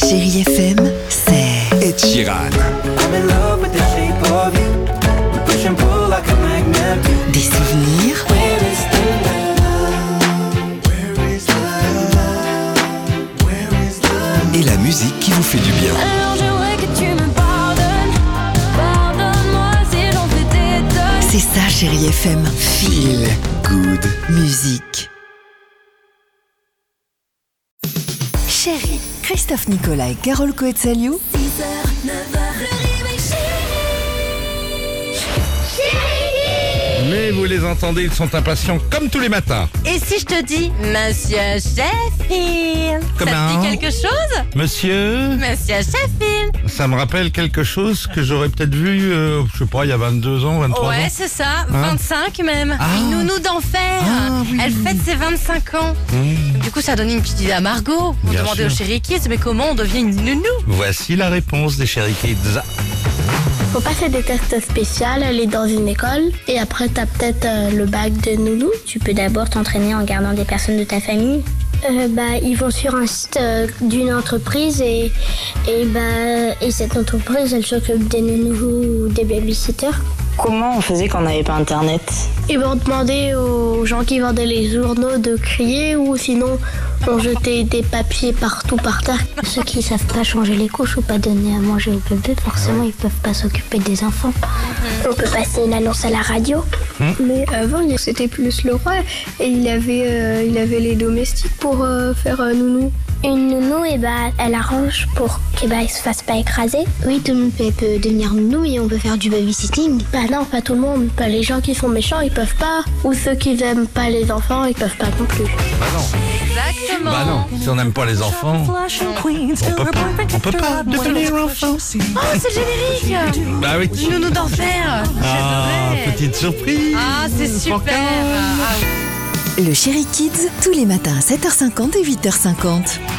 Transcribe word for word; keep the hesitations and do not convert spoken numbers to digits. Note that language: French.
Chérie F M, c'est Ed Sheeran. des souvenirs, Et la musique qui vous fait du bien. Alors j'aimerais que tu me pardonnes. Pardonne-moi si j'en fais des tonnes. c'est ça Chérie F M. Feel good. Musique. Chérie, Christophe Nicolas et Carole Coetzaliou six heures, neuf heures, le réveil chéri. Mais vous les entendez, ils sont impatients comme tous les matins. Et si je te dis Monsieur Sheffield, Comment ça te dit quelque chose? Monsieur, Monsieur Sheffield. ça me rappelle quelque chose que j'aurais peut-être vu, euh, je sais pas, il y a vingt-deux ans, vingt-trois Ouais, ans. c'est ça, vingt-cinq même. Ah. Une nounou d'enfer. Ah, oui, Elle oui, fête oui. ses vingt-cinq ans. Mmh. Du coup, ça donne une petite idée à Margot. Vous Bien demandez sûr. au Chéri Kids, mais comment on devient une nounou? Voici la réponse des Chéri Kids. Faut passer des tests spéciaux, aller dans une école et après t'as peut-être euh, le bac de nounou. Tu peux d'abord t'entraîner en gardant des personnes de ta famille. Euh, bah, ils vont sur un site euh, d'une entreprise et, et, bah, et cette entreprise elle s'occupe des nounous ou des babysitters. Comment on faisait quand on n'avait pas internet? Ils vont demander aux gens qui vendaient les journaux de crier ou sinon on jetait des papiers partout par terre. Ceux qui savent pas changer les couches ou pas donner à manger au bébé, forcément ils peuvent pas s'occuper des enfants. On peut passer une annonce à la radio. Mais avant, c'était plus le roi et il avait, euh, il avait les domestiques pour euh, faire euh, nounou. Une nounou, et bah, elle arrange pour qu'elle bah, se fasse pas écraser. Oui, tout le monde peut, peut devenir nounou et on peut faire du babysitting. Bah non, pas tout le monde. Pas les gens qui sont méchants, ils peuvent pas. Ou ceux qui aiment pas les enfants, ils peuvent pas non plus. Bah non, Exactement. bah non, si on n'aime pas les enfants, on peut pas, on peut pas devenir enfant. Oh, c'est le générique. Bah oui. Nounou d'enfer. Ah, J'adorais. petite surprise. Ah, c'est super. Ah, Le Chéri Kids, tous les matins à sept heures cinquante et huit heures cinquante.